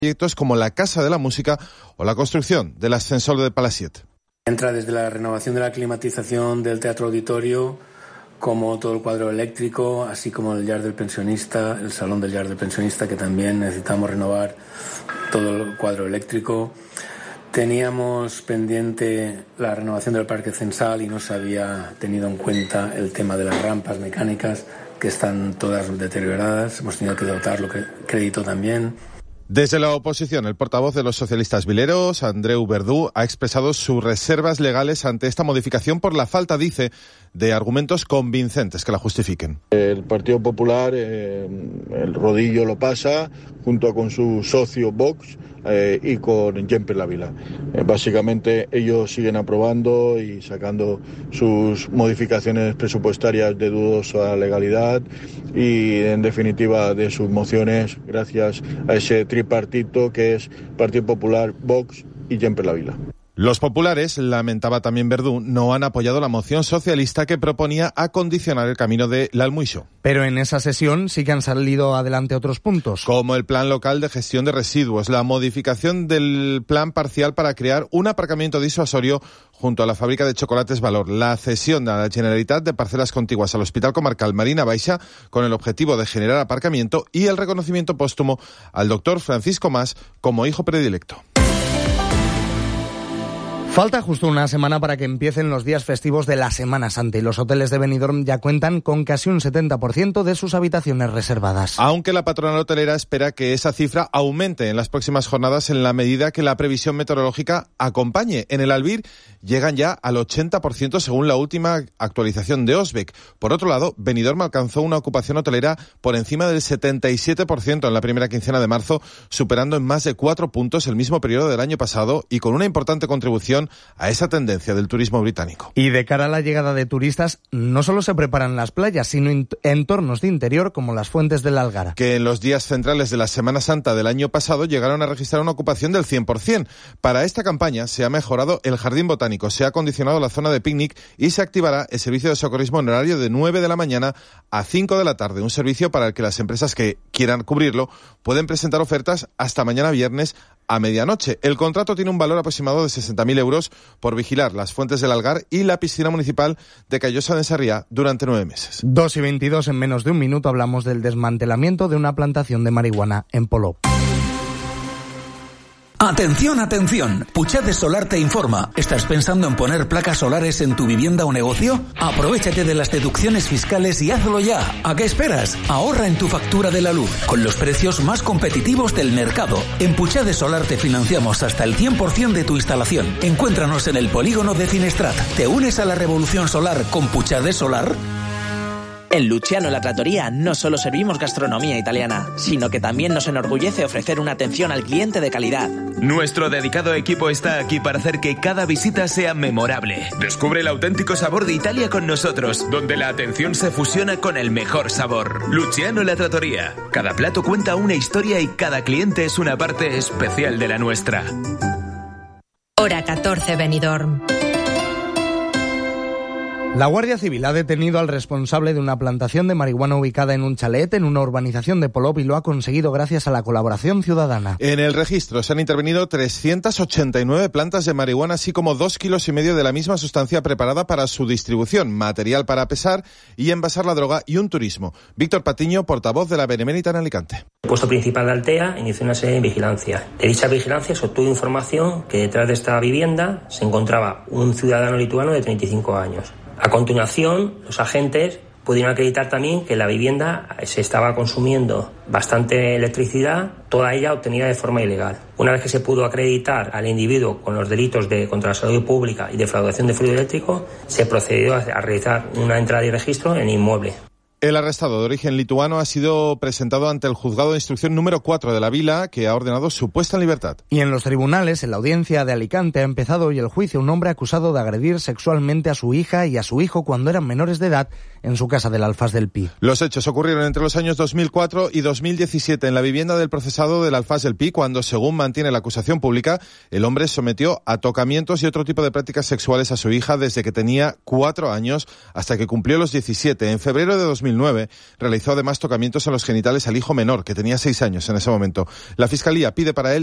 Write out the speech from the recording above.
proyectos como la Casa de la Música o la construcción del ascensor de Palacete. Entra desde la renovación de la climatización del Teatro Auditorio, como todo el cuadro eléctrico, así como el Yard del Pensionista, el Salón del Yard del Pensionista, que también necesitamos renovar todo el cuadro eléctrico. Teníamos pendiente la renovación del Parque Censal y no se había tenido en cuenta el tema de las rampas mecánicas, que están todas deterioradas. Hemos tenido que dotarlo crédito también. Desde la oposición, el portavoz de los socialistas vileros, Andreu Verdú, ha expresado sus reservas legales ante esta modificación por la falta, dice, de argumentos convincentes que la justifiquen. El Partido Popular, el rodillo lo pasa junto con su socio Vox y con Jemper Lavila. Básicamente ellos siguen aprobando y sacando sus modificaciones presupuestarias de dudosa legalidad y, en definitiva, de sus mociones gracias a ese tripartito que es Partido Popular, Vox y Jemper Lavila. Los populares, lamentaba también Verdú, no han apoyado la moción socialista que proponía acondicionar el camino de l'Almuixo. Pero en esa sesión sí que han salido adelante otros puntos. Como el plan local de gestión de residuos, la modificación del plan parcial para crear un aparcamiento disuasorio junto a la fábrica de chocolates Valor, la cesión a la Generalitat de parcelas contiguas al Hospital Comarcal Marina Baixa con el objetivo de generar aparcamiento y el reconocimiento póstumo al doctor Francisco Mas como hijo predilecto. Falta justo una semana para que empiecen los días festivos de la Semana Santa y los hoteles de Benidorm ya cuentan con casi un 70% de sus habitaciones reservadas. Aunque la patronal hotelera espera que esa cifra aumente en las próximas jornadas en la medida que la previsión meteorológica acompañe. En el Albir llegan ya al 80% según la última actualización de Osbec. Por otro lado, Benidorm alcanzó una ocupación hotelera por encima del 77% en la primera quincena de marzo, superando en más de 4 puntos el mismo periodo del año pasado y con una importante contribución a esa tendencia del turismo británico. Y de cara a la llegada de turistas, no solo se preparan las playas, sino entornos de interior como las fuentes del Algara. Que en los días centrales de la Semana Santa del año pasado llegaron a registrar una ocupación del 100%. Para esta campaña se ha mejorado el jardín botánico, se ha acondicionado la zona de picnic y se activará el servicio de socorrismo en horario de 9 de la mañana a 5 de la tarde. Un servicio para el que las empresas que quieran cubrirlo pueden presentar ofertas hasta mañana viernes a medianoche. El contrato tiene un valor aproximado de 60.000 euros por vigilar las fuentes del Algar y la piscina municipal de Callosa de Sarriá durante 9 meses. 2:22, en menos de un minuto hablamos del desmantelamiento de una plantación de marihuana en Polop. Atención, atención. Puchades Solar te informa. ¿Estás pensando en poner placas solares en tu vivienda o negocio? Aprovechate de las deducciones fiscales y hazlo ya. ¿A qué esperas? Ahorra en tu factura de la luz con los precios más competitivos del mercado. En Puchades Solar te financiamos hasta el 100% de tu instalación. Encuéntranos en el polígono de Finestrat. ¿Te unes a la revolución solar con Puchades Solar? En Luciano La Trattoria no solo servimos gastronomía italiana, sino que también nos enorgullece ofrecer una atención al cliente de calidad. Nuestro dedicado equipo está aquí para hacer que cada visita sea memorable. Descubre el auténtico sabor de Italia con nosotros, donde la atención se fusiona con el mejor sabor. Luciano La Trattoria. Cada plato cuenta una historia y cada cliente es una parte especial de la nuestra. Hora 14, Benidorm. La Guardia Civil ha detenido al responsable de una plantación de marihuana ubicada en un chalet en una urbanización de Polop y lo ha conseguido gracias a la colaboración ciudadana. En el registro se han intervenido 389 plantas de marihuana, así como 2,5 kilos de la misma sustancia preparada para su distribución, material para pesar y envasar la droga y un turismo. Víctor Patiño, portavoz de la Benemérita en Alicante. El puesto principal de Altea inició una serie de vigilancia. De dicha vigilancia se obtuvo información que detrás de esta vivienda se encontraba un ciudadano lituano de 35 años. A continuación, los agentes pudieron acreditar también que en la vivienda se estaba consumiendo bastante electricidad, toda ella obtenida de forma ilegal. Una vez que se pudo acreditar al individuo con los delitos de contra la salud pública y defraudación de fluido eléctrico, se procedió a realizar una entrada y registro en el inmueble. El arrestado de origen lituano ha sido presentado ante el juzgado de instrucción número 4 de la Vila, que ha ordenado su puesta en libertad. Y en los tribunales, en la audiencia de Alicante, ha empezado hoy el juicio un hombre acusado de agredir sexualmente a su hija y a su hijo cuando eran menores de edad en su casa del Alfaz del Pi. Los hechos ocurrieron entre los años 2004 y 2017 en la vivienda del procesado del Alfaz del Pi, cuando, según mantiene la acusación pública, el hombre sometió a tocamientos y otro tipo de prácticas sexuales a su hija desde que tenía 4 años hasta que cumplió los 17. En febrero de 2000 2009, realizó además tocamientos en los genitales al hijo menor, que tenía 6 años en ese momento. La Fiscalía pide para él